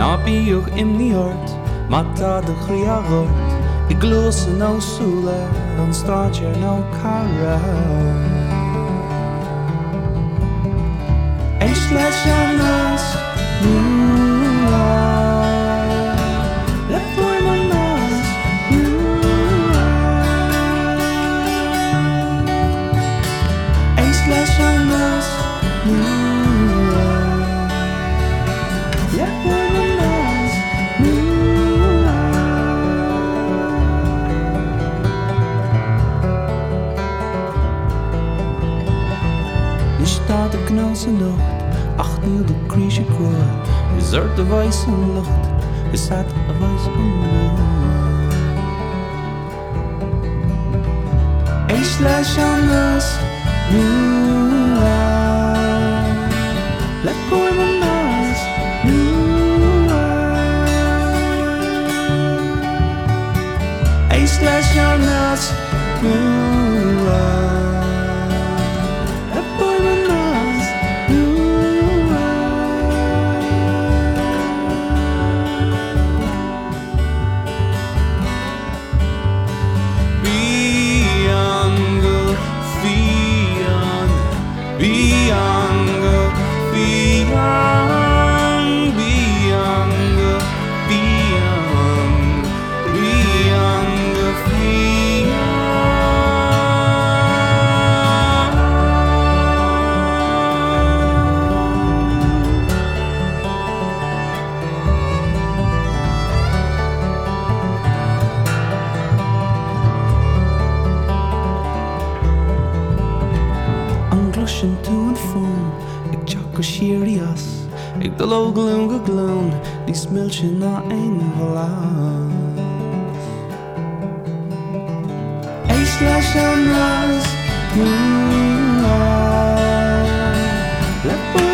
Na bíoch imní ort, mata de chriagort, I glúsa nó súla an stáidir nó cara. Éis leis an nás nua, le fuair an nás nua. Éis leis an nás nua, le fuair an nás nua. Nis tá de gnás an lucht, ach níl de críse cua. Is de bhais an lucht, is hat a bhais an lucht. Éis leis an nás nua, le fuair an nás nua. Éis leis an nás nua, le fuair an nás nua. Biango, fian, biango, fian, biango, fian, biango, fian. An gluisin tú an fón, ag teach go sirí as, ag dul ó glún go glún, níos milse ná ein bhlas. Éis leis an nás nua, le fuair